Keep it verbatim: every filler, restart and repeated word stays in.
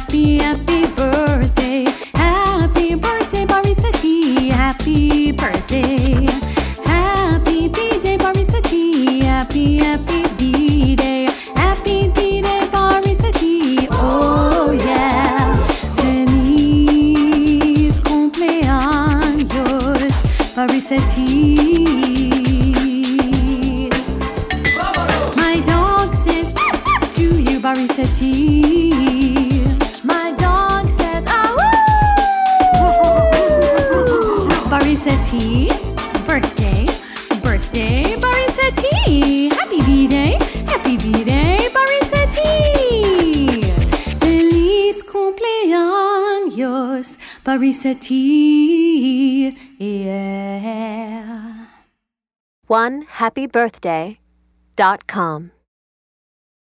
Happy, happy birthday. Happy birthday, Barisetti. Happy birthday. Happy B-Day, Barisetti. Happy, happy B-Day. Happy B-Day, Barisetti. Oh yeah. Feliz cumpleaños, Barisetti. My dog says to you, Barisetti. My dog says, ah, woo! Barisetti, birthday, birthday, Barisetti. Happy B-Day, happy B-Day, Barisetti. Feliz cumpleaños, Barisetti. Yeah. one happy birthday dot com